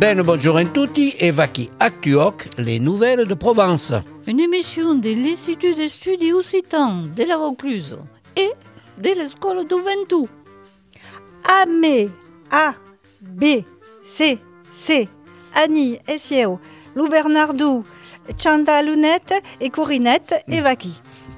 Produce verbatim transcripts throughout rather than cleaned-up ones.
Ben bonjour a tutti e va qui Actuoc, les nouvelles de Provence. Une émission de l'Institut des Studi Occitans de la Vaucluse et de l'École du Ventoux. A, M, A, B, C, C, Annie, Essieo, Lou Bernardou, Chanda Lunette et Corinette et Vaki.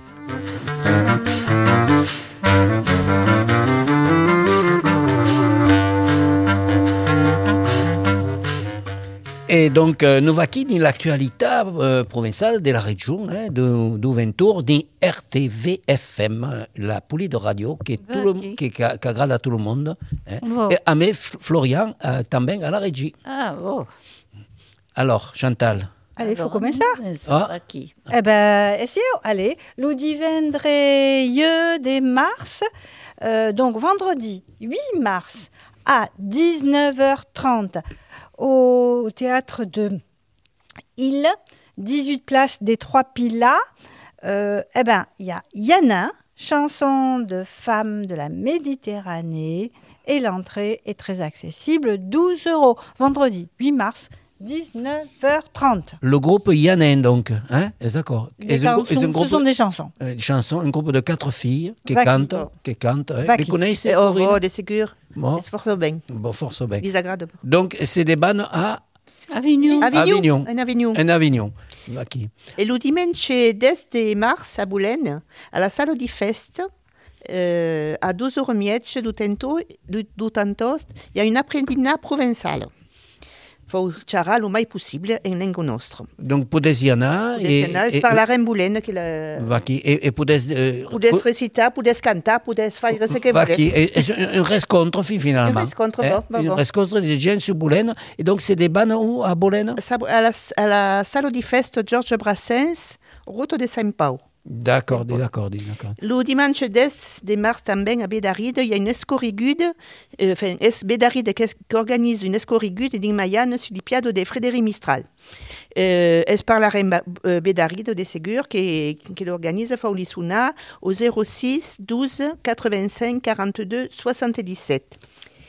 Et donc, euh, nous va qui dans l'actualité euh, provinciale de la région hein, de, du Ventoux, dans R T V F M, la poulie de radio qui, est tout le, qui, qui, qui agrade à tout le monde. Hein. Wow. Et à moi, Florian, euh, también à la régie. Ah, oh. Alors, Chantal. Allez, il faut Alors, commencer. Ah. Vaki. Eh ben, essieu, allez, le divendredi de mars, euh, donc vendredi huit mars à dix-neuf heures trente au théâtre de Île, dix-huit place des Trois Pilas. Euh, eh ben, il y a Yana, chanson de femmes de la Méditerranée, et l'entrée est très accessible, douze euros. Vendredi huit mars, dix-neuf heures trente. Le groupe Yanen, donc, hein, d'accord. Des chansons, ce groupe, sont des chansons. Euh, chansons, un groupe de quatre filles qui Vaki. cantent, Oh. qui cantent. Hein. Vaki. Les connaissez, Oh, Corinne oh, de ségur. Bon, C'est fort bien. bon, force bien. Ils agradent. Donc, c'est des bannes à Avignon. Avignon. En Avignon. en Avignon. Vaki. Et le dimanche dix de mars à Boulogne, à la salle di fest, euh, à douze heures trente du tento, du, du Tantost, il y a une après-dîner provençale. Faut charrer le plus possible en langue nostre. Donc, Podesiana et, Et par la reine Boulogne qui la... Vaki et, et Podes. Euh, Podes reciter, podes cantar, podes faire ce que Vaki. vous Et, et un rescontre finalement. Un rescontre, Hein, bon, Un bon. rescontre des gens sur Boulogne. Et donc, c'est des bannes où à Boulogne? À la, à la salle di fest Georges Brassens, route de Saint-Pau. D'accord, d'accord, d'accord. Le dimanche dix de mars também à Bédaride, il y a une escorigude, euh, enfin, es Bédaride qui organise une escorigude d'une Mayenne sur l'Ippiade de Frédéric Mistral. Euh, es par la reine euh, Bédaride de Ségur qui, qui l'organise Faulisuna au zéro six douze quatre-vingt-cinq quarante-deux soixante-dix-sept.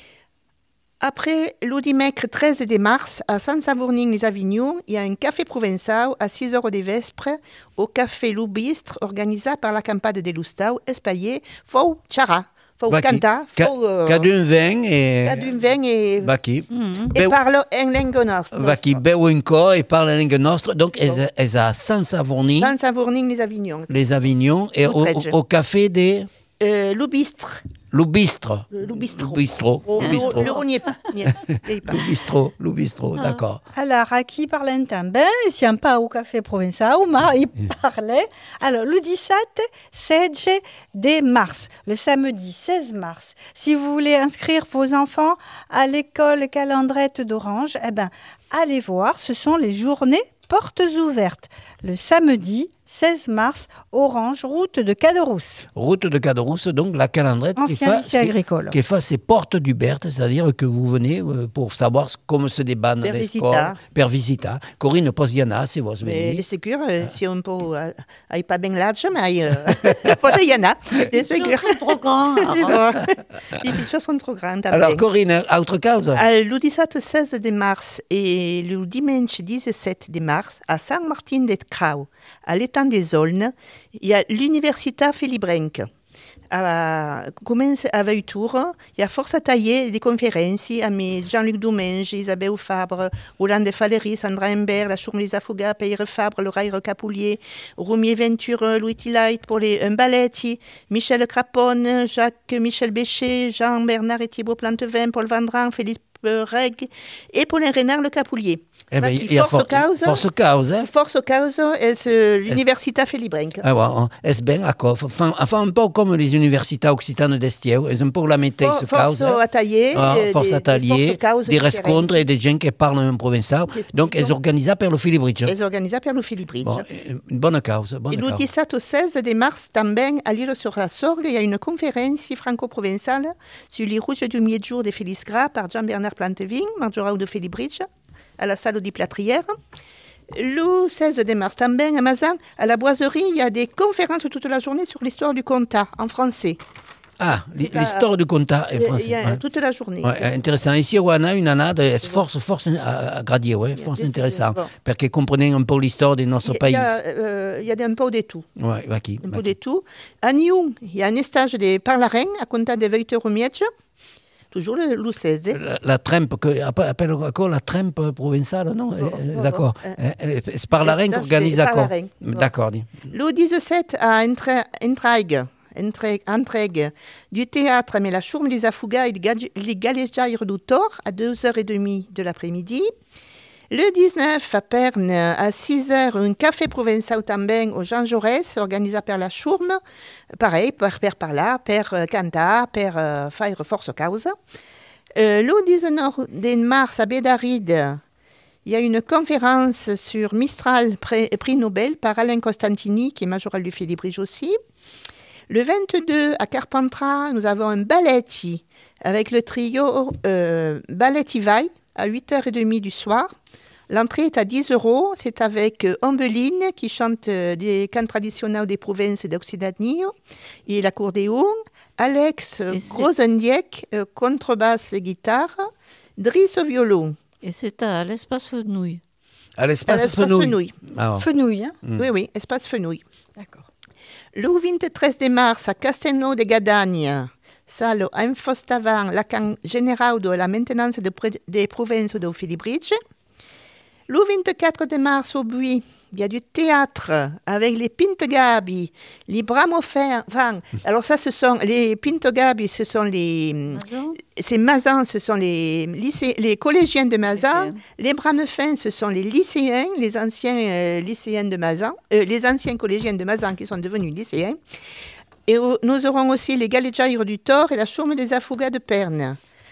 Après, le dimanche treize de mars, à Saint-Savourning-les-Avignon, il y a un café provençal à six heures de vespre au café Loubistre, organisé par la campagne de Lustau, espaillé, Fau Chara, Fau Canta, Fau... Cadun vin et... Cadun vin et... Vaki. Mm-hmm. Et parle en langue nostre. Vaki beu un co et parle la langue nostre. Donc, elles elles à Saint-Savourning, Saint-Savourning-les-Avignon. les Avignons, et au, au, au café des... Euh, Loubistre. Loubistre. Loubistro. Loubistro. Oh, Loubistro. Le n'y est pas. n'y est pas. Loubistro. Loubistro, d'accord. Alors, à qui parle un tambin, si un pas au café provençal, il parlait. Alors, le dix-sept, seize de mars, le samedi seize mars. Si vous voulez inscrire vos enfants à l'école Calandrette d'Orange, eh ben, allez voir, ce sont les journées portes ouvertes. Le samedi seize mars, Orange, route de Caderousse. Route de Caderousse, donc la calandrette qui Ancien fait, lycée agricole. qui fait ses portes du Berthe, c'est-à-dire que vous venez euh, pour savoir comment se débanne Per les visita. scores, per visita. Corinne Posiana, c'est votre Mais venir. c'est sûr, euh, si on peut, euh, aille pas bien large, mais euh, il y en a, c'est sûr. Ils sont trop grands. C'est bon. Les choses sont trop grandes. Alors, Corinne, autre cause? Euh, le dix-sept seize de mars et le dimanche dix-sept de mars, à Saint-Martin-de-Crau, à l'étang des Aulnes, il y a l'Université Felibrenque. À, commence à vingt heures, il y a force à tailler des conférences avec Jean-Luc Domingue, Isabelle Fabre, Roland de Falery, Sandra Imbert, la Chourme-Lisa Fouga, Pierre Fabre, Laura Recapoulier, Roumier Venture, Louis Tillight pour les un balletti, Michel Craponne, Jacques-Michel Bécher, Jean-Bernard et Thibault Plantevin, Paul Vandran, Félix Reg et Paulin Renard Le Capoulier. Eh ben, Vaki, il y a force for- cause. Force cause, hein? Force cause est euh, l'Université Felibrenque. Ah ouais, est bien à quoi? Enfin, enfin, un peu comme les universités occitanes d'Estieu, elles ont pour la mettre ce Force cause. hein. à tailler, Ah, euh, force des- à tailler, des forces des causes rencontres et des gens qui parlent en provençal. Donc, elles organisent par le Philibridge. Elles organisées par le Felibridge. Bon, une bonne cause. Bonne Et le cause. dix-sept au seize de mars, também, à l'île-sur-la-Sorgue, il y a une conférence franco-provençale sur les rouges du mi-jour de Félix Gras par Jean-Bernard Plantevin, Marjorao de Felibridge, à la salle de Plâtrière. Le seize de mars, também, à Mazan, à la Boiserie, il y a des conférences toute la journée sur l'histoire du comtat, en français. Ah, l'histoire du conta est français. Il y a ouais. toute la journée. Ouais, intéressant. Ici, on a une année de force, force à, à gradier, ouais, force intéressant. Bon. Parce que comprenez un peu l'histoire de notre il pays. Il y a, euh, y a un peu de tout. Ouais, okay, un okay. peu de tout. À Nyon, il y a un stage de Parlaren à compter de Veuter-Mietge. Toujours le, le seize. La, la trempe, que, appelle encore la trempe provençale, non oh, oh, D'accord. Oh, eh, c'est Parlaren qui organise d'accord. D'accord. Le dix-sept à Entraigues. Entregue du théâtre, mais la Chourme des Afougas et les Galéjaires du Thor à deux heures trente de l'après-midi. Le dix-neuf à Perne à six heures, un café provençal também au Jean Jaurès, organisé par la Chourme. Pareil, per, per par là, per canta, per uh, faire force cause. Euh, le dix-neuf mars à Bédaride, il y a une conférence sur Mistral, prix, prix Nobel, par Alain Costantini, qui est majoral du Félibrige aussi. Le vingt-deux, à Carpentras, nous avons un balletti avec le trio euh, Balletti Vai à huit heures trente du soir. L'entrée est à dix euros. C'est avec euh, Ombeline qui chante euh, des chants traditionnels des provinces d'Occitanie et l'accordéon. Alex euh, Grosendiek, euh, contrebasse et guitare. Driss au violon. Et c'est à l'espace Fenouil. À l'espace Fenouil. Fenouil. Ah, Fenouil, hein mm. Oui, oui, espace Fenouil. D'accord. Le vingt-treize mars à Castelnau de Gadagne, salle Infostavant, la Camp général de la maintenance de pré- des provinces de Félibrige. Le vingt-quatre mars au Buis, il y a du théâtre avec les Pintegabi, les Bramofans. Alors ça, ce sont les Pintegabi, ce sont les Mazan. Ces Mazans, ce sont les lycé, les collégiens de Mazan. Okay. Les Bramofans, ce sont les lycéens, les anciens euh, lycéens de Mazan, euh, les anciens collégiens de Mazan qui sont devenus lycéens. Et euh, nous aurons aussi les Galéjaires du Thor et la Chourme des Afougas de Perne.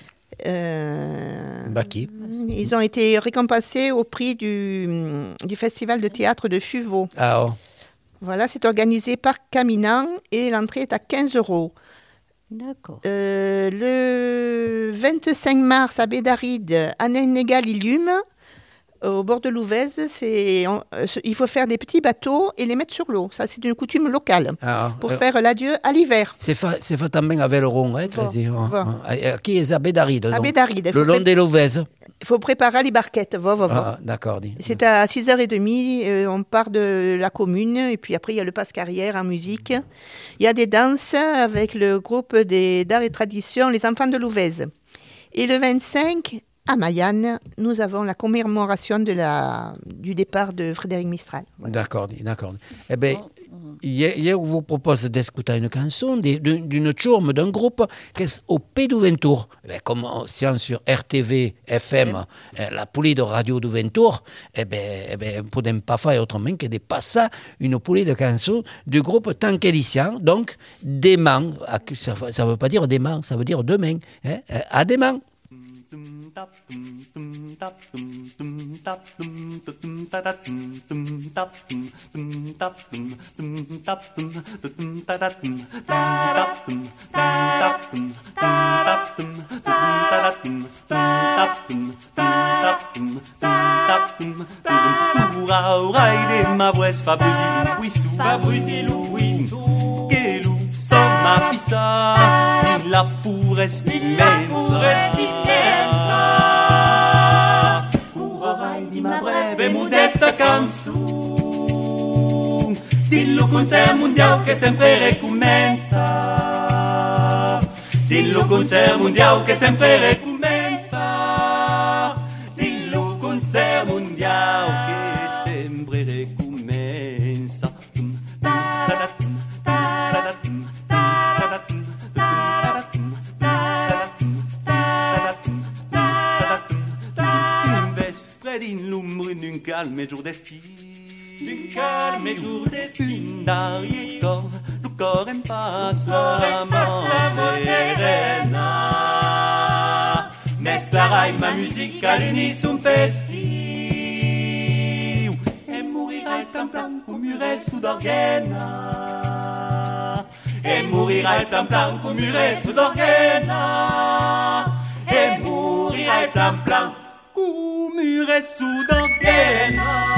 Euh, Baki. Ils ont été récompensés au prix du, du Festival de théâtre de Fuveau. Ah oh. Voilà, c'est organisé par Caminan et l'entrée est à quinze euros. D'accord. Euh, le vingt-cinq mars à Bédaride, à Nénégal Illume, au bord de l'Ouvèze, c'est, on, il faut faire des petits bateaux et les mettre sur l'eau. Ça, c'est une coutume locale ah, pour euh, faire l'adieu à l'hiver. C'est fait, c'est fait também avec le rond, hein, bon, bon. Qui est à Bédaride. À Bédaride. Le long de l'Ouvèze. Il faut préparer les barquettes. Va, va, va. Ah, d'accord. C'est à six heures trente, euh, on part de la commune, et puis après, il y a le passe-carrière en musique. Il y a des danses avec le groupe des, d'art et tradition, les enfants de l'Ouvèze. Et le vingt-cinq, à Mayenne, nous avons la commémoration de la, du départ de Frédéric Mistral. Voilà. D'accord, d'accord. Eh bien, hier, hier, je vous propose d'écouter une chanson d'une chourme, d'un groupe qui est au Pays du Ventour. Eh comme on sur R T V F M, ouais. La poulie de radio du Ventour, eh bien, eh bien, on ne peut pas faire autrement que de passer une poulie de chansons du groupe Tanquelicien. Donc, demain, ça ne veut pas dire demain, ça veut dire demain. Hein, à demain. Ma voix fa brusilou wissou fa brusilou wissou gelou som ma pissa in la foresta immensa urorai di ma breve modesta canzone dillo con sé mondiale che sempre recommenza dillo con sé mondiale che sempre recommenza dillo con sé mondiale che sempre recommenza. Din l'ombre d'un calme jour d'estive, d'un calme jour d'estive, d'arie cor, le corps en passe la main serena. Mesclarai ma musique à l'unisson festive, et mourirai plan plan comme muret sous d'organa, et mourirai plan plan comme muret sous d'organa, et mourirai plan plan. Mure sous d'organa.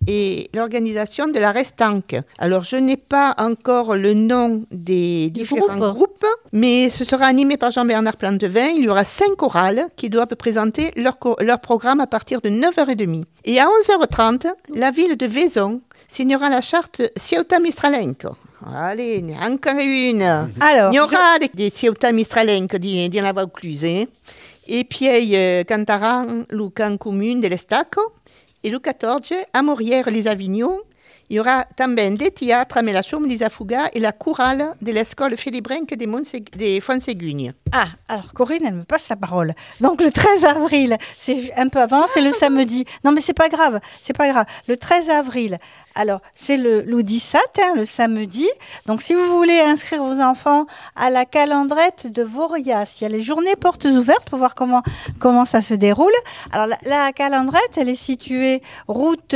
et l'organisation de la Restanque. Alors, je n'ai pas encore le nom des différents groupes. groupes, mais ce sera animé par Jean-Bernard Plantevin. Il y aura cinq chorales qui doivent présenter leur, co- leur programme à partir de neuf heures trente. Et à onze heures trente, la ville de Vaison signera la charte Ceuta Mistralenco. Allez, il y en a encore une. Alors, Il y aura des, des Ceuta Mistralenco di, di la Vaucluse. Eh? Et puis, euh, cantaran Lucan Comune de l'Estaco. Et le quatorze, à Morières-les-Avignon, il y aura también des théâtres à Melachaume, les Afuga et la chorale de l'école Félibrenque des, Montseg- des Fontsegugnes. Ah, alors Corinne, elle me passe la parole. Donc le treize avril, c'est un peu avant, c'est le samedi. Non, mais c'est pas grave, c'est pas grave. Le treize avril, alors c'est le l'Oudissat, hein, le samedi. Donc si vous voulez inscrire vos enfants à la calandrette de Vorias, il y a les journées portes ouvertes pour voir comment comment ça se déroule. Alors la, la calandrette, elle est située route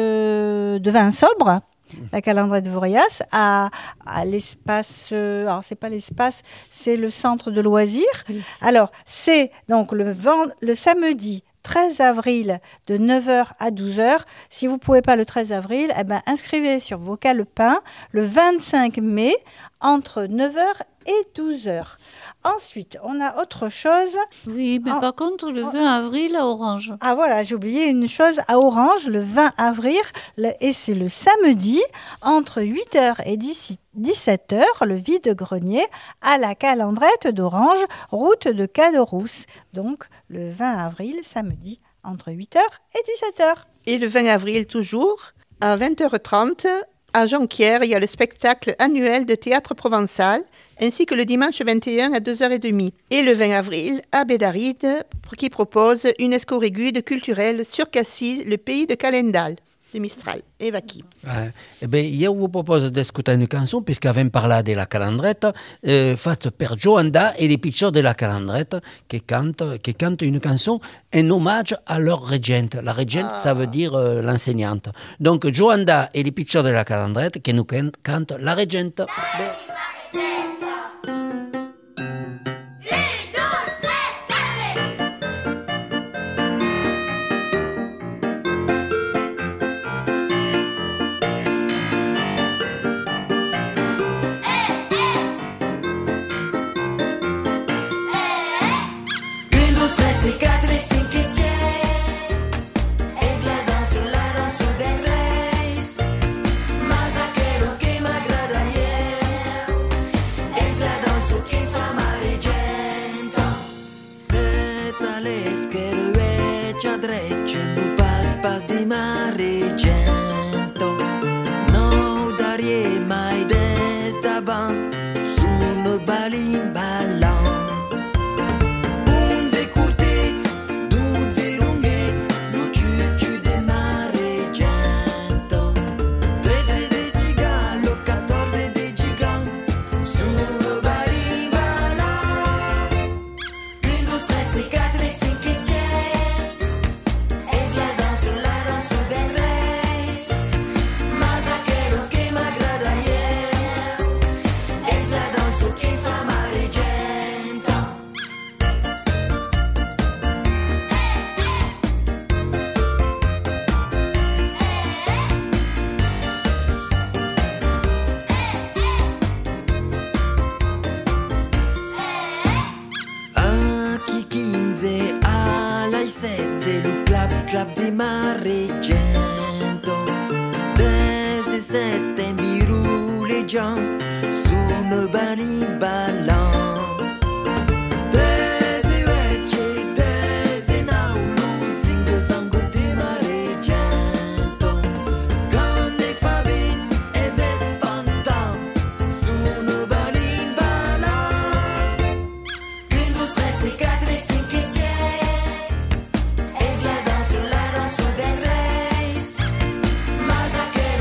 de de Vinsobre. La calandrette de Vorias, à, à l'espace, euh, alors c'est pas l'espace, c'est le centre de loisirs. Oui. Alors, c'est donc le, vend, le samedi treize avril de neuf heures à douze heures. Si vous ne pouvez pas le treize avril, eh ben, inscrivez sur vos calepins le vingt-cinq mai entre neuf heures et douze heures. Ensuite, on a autre chose. Oui, mais en, par contre, le en, vingt avril à Orange. Ah voilà, j'ai oublié une chose à Orange, le vingt avril, le, et c'est le samedi, entre huit heures et dix-sept heures, le vide-grenier à la calandrette d'Orange, route de Caderousse. Donc, le vingt avril, samedi, entre huit heures et dix-sept heures. Et le vingt avril, toujours, à vingt heures trente, à Jonquière, il y a le spectacle annuel de théâtre provençal, ainsi que le dimanche vingt et un à deux heures trente. Et le vingt avril, à Bédaride, qui propose une escorigude culturelle sur Cassis, le pays de Calendal, de Mistral et Vaki. Eh, eh ben, io vi propose di ascoltare una canzone, perché abbiamo parlato della calandretta, eh, fatta per Joanda e les piccoli della calandretta, che canta, che canta une canzone en hommage à leur régente. La régente, ah. ça veut dire euh, l'enseignante. Donc, Joanda et les piccoli della calandretta, che nous cante la régente.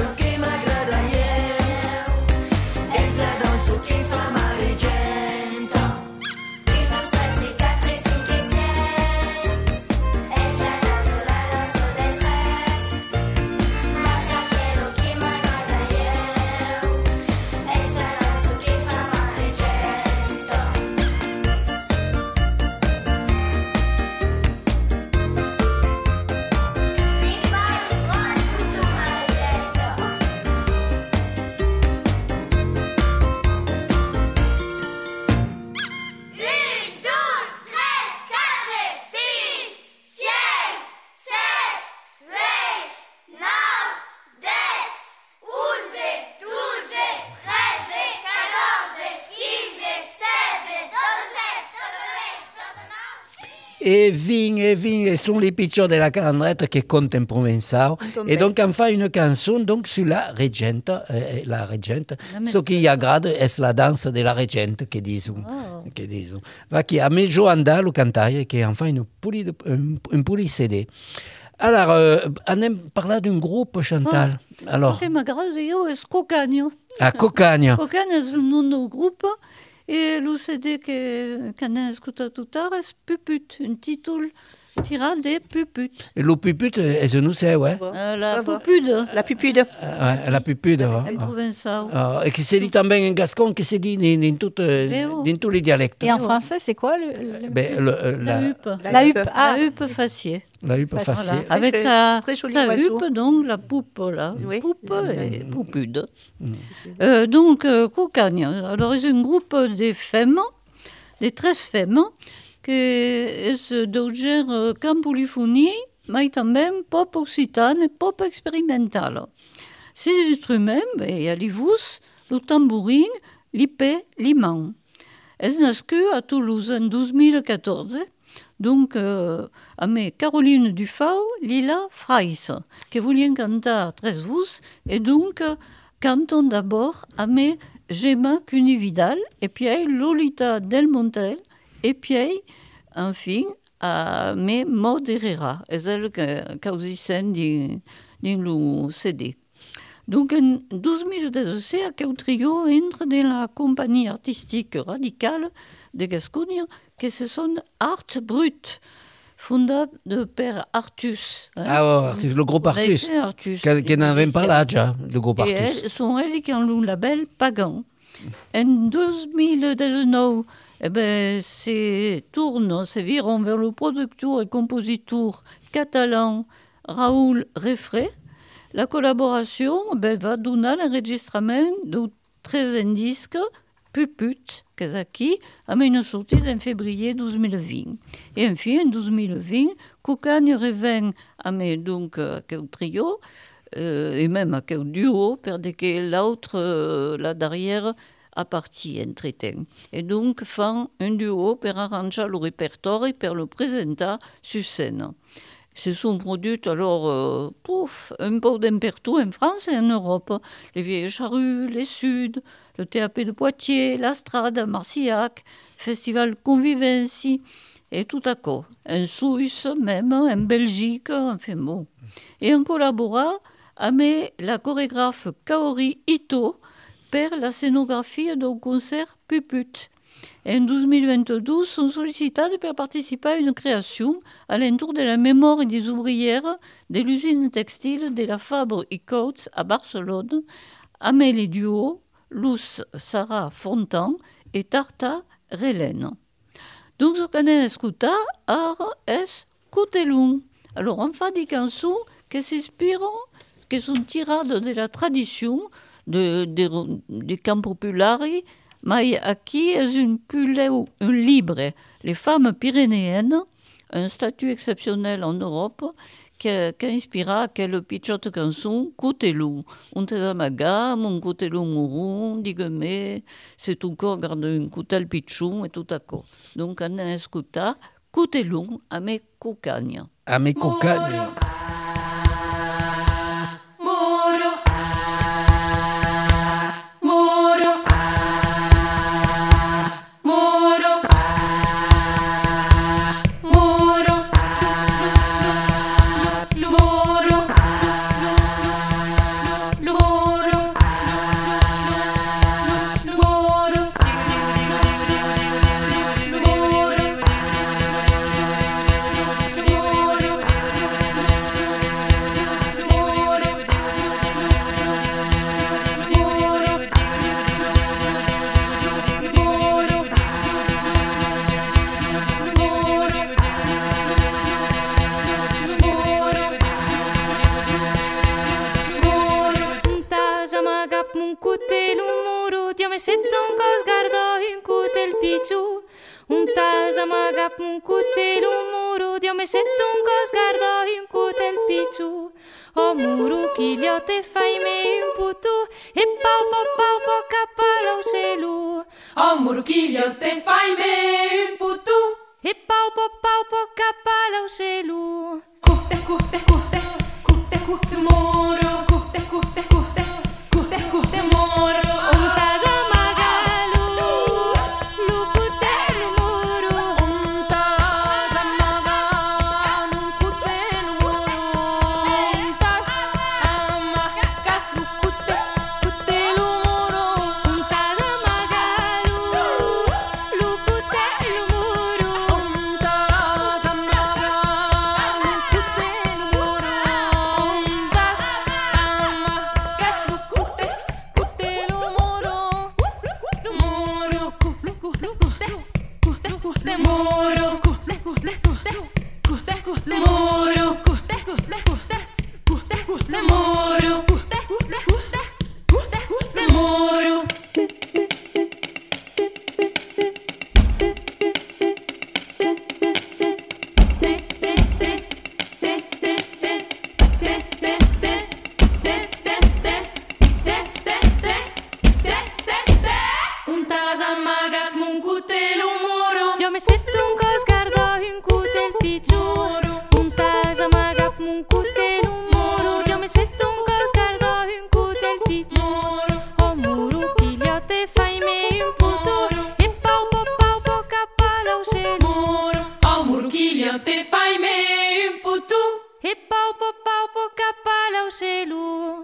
Danzo che fa amareggiento. e vin e vin e sono les piccioni della Candrette che cantano in provençal e donc on fa une chanson donc sur la Regente eh, la Regente ce qui agrade è la danza della Regente che dicono Oh. che dicono va che a me jo andà lo cantare che on fa une poli de, un, un poli C D. Alors, euh, anem parlar d'un groupe, Chantal. Oh. Alors, Che m'agrada io è Cocagno. a Cocagno. Cocagno è il nome del gruppo e lo C D che, che hanno ascoltato tutto è Puput, un titolo tirato de Puput. Et le puput, est nous c'est, ouais. Euh, la Bravo. Pupude, La pupude. Euh, la pupude, ouais. in provençal. Ah, et qui se dit também en gascon, qui se dit dans, dans, toutes, oh. dans tous les dialectes. Et en français, c'est quoi le, le- Ben, le, euh, La la, huppe. La huppe. Ah, La huppe faciée. la huppe Voilà. facile. Avec Très- sa, très joli sa oiseau. huppe, donc la poupe, là. Oui. Poupe et poupude. Euh, donc, euh, Cocagne. Alors, c'est un groupe de femmes, de treize femmes, que es d'origine campolifonie, mais també pop occitane et pop expérimental. Ces instruments, ben, il y a l'ivous, le tambourin, l'ipé, l'imant. Es nascu a Toulouse en douze mille quatorze, donc euh, avec Caroline Dufau, Lila Freis, qui voulait cantar tres vous, et donc euh, cantons d'abord avec Gemma Cuny-Vidal, et puis Lolita Del Montel, et puis, enfin, à mes Maud Herrera, et elle qui a aussi scène dans le C D. Donc, en douze mille dix-sept, un trio entre dans la compagnie artistique radicale de Gascogne, qui se sont Art Brut, fondée de père Artus. Hein, Ah, ouais, le groupe Artus. Raissé Artus. Qui qui n'en vient pas là, déjà, le groupe Et Artus. elles sont elles qui ont le label Pagan. En douze mille dix-neuf, eh ben, c'est tourne, c'est virons vers le producteur et compositeur catalan Raoul Refré. La collaboration ben, va donner l'enregistrement de treize disques Puput, Kazaki, à une sortie en février douze mille vingt. Et enfin, en douze mille vingt, Cocagne revient à mes, donc, à quel trio, euh, et même à quel duo, parce que l'autre, euh, là derrière, appartient entre-temps. Et donc, font un duo pour arranger le répertoire et pour le présenter sur scène. Se sont produits alors, euh, pouf, un peu d'impertout en France et en Europe. Les Vieilles Charrues, les Suds, le T A P de Poitiers, la Strade à Marcillac, Festival Convivency, et tout à coup. En Suisse même, en Belgique, enfin bon. Et en collaborant avec la chorégraphe Kaori Ito pour la scénographie d'un concert Puput. En douze mille vingt-deux, sont sollicités pour participer à une création à l'entour de la mémoire des ouvrières de l'usine textile de la Fabre i Coats à Barcelone, avec les duos Luz Sarah Fontan et Tarta Relène. Donc, ce qu'on a écouté est Coutelon. Alors, on fait des chansons qui s'inspirent, qui sont tirées de la tradition de, de, des camps populaires, mais qui est une pulleu, un libre, les femmes pyrénéennes, un statut exceptionnel en Europe, qui a, qui a inspiré quelle petite chanson, Coutelou. On te amaga, mon coutelou mourou, digue-me, c'est encore garde un coutel pichon et tout à coup. Donc, on a écouté Coutelou à mes cocagne. À mes cocagne. Un coutel, un muro, Dio mi sento un cos guardo un coutel picciu. O muro chiglio te fai me un putu e pau pau pau pau capalo celu. O muro chiglio te fai me un putu e paupo paupo cappala o cielo. Curte, curte, curte, curte, curte moro, curte, curte, curte, curte, curte moro. Un casa magalo, lucute no moro. Un tasa magano, curte no moro. Un tasa amaga, curte, curte no moro. Un casa magalo, lucute no moro. Un tasa magano, curte no moro. Un tasa amaga, curte, curte no moro. No moro, curte, curte, curte, curte moro, curte, curte, curte, curte, curte moro, curte, curte, curte, curte, curte moro, curte, curte, curte, curte, curte moro. Un tasa magat mun cutelo moro. Yo me sento un cascardo un cutel pichur. Un casa magat mun cutel un moro. Yo me sento un cascardo un cutel pichur. O muru pilio te fai me un puto. E pau po pau po cappala o cielo. Moro, au murchilio te fai me un putu. E pau po pau po cappala o cielo.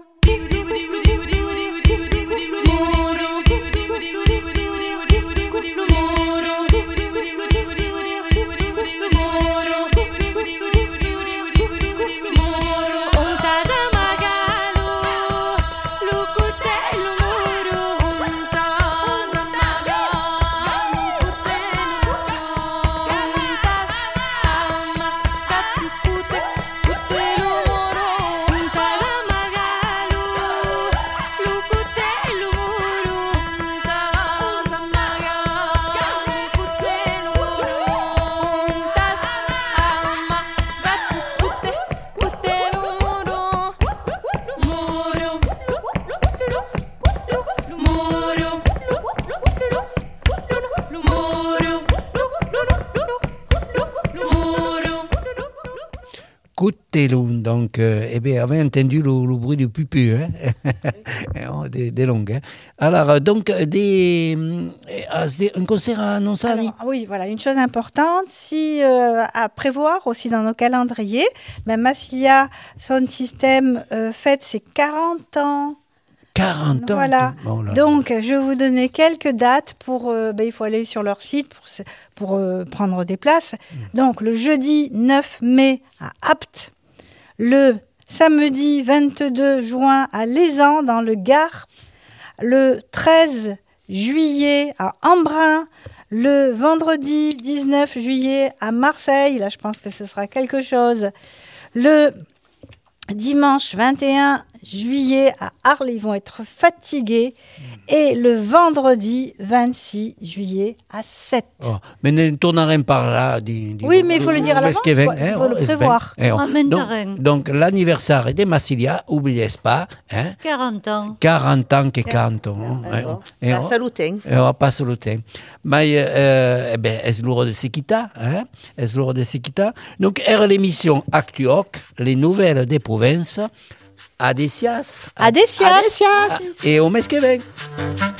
Un casa magalo, lucute no moro. Un tasa magano, cutelo moro. Un tasa amaga, cute, cutelo moro. Un casa magalo, lucute no moro. Un tasa magano, cutelo moro. Un tasa amaga, cute, cutelo moro. Moro, moro, moro, moro. Coutelou, donc, euh, eh bien, avait entendu le, le bruit du pupu, hein, des, des longues. Hein. Alors, donc, des, euh, des- un concert à Nonsani. Alors, oui, voilà, une chose importante, si euh, à prévoir aussi dans nos calendriers, ben, Massilia Sound System euh, fête ses quarante ans. quarante ans. Voilà. Oh là là. Donc, je vais vous donner quelques dates pour. euh, ben, il faut aller sur leur site pour, se- pour euh, prendre des places. Donc, le jeudi neuf mai à Apt, le samedi vingt-deux juin à Lézan, dans le Gard, le treize juillet à Embrun, le vendredi dix-neuf juillet à Marseille, là je pense que ce sera quelque chose, le dimanche vingt et un juillet à Arles, ils vont être fatigués, et le vendredi vingt-six juillet à Sète. Oh, mais ne tournarem par là. Di, di, Oui, mais il faut le dire à l'avance, Esqueven, quoi. Il faut le oh, Esqueven. prévoir. Eh, oh. Amène Donc, d'arène. donc l'anniversaire de Massilia, oubliez pas, hein, quarante ans. quarante ans che canto. Ah, eh, bon. eh, Ah, oh. salutem. Eh, oh, pas salutem. Mais, euh, eh ben, es loro de Sequita, hein, es loro de Sequita. Donc, era l'émission Actuoc, les nouvelles des provinces, Adesias. Adesias. Et au mes que ven.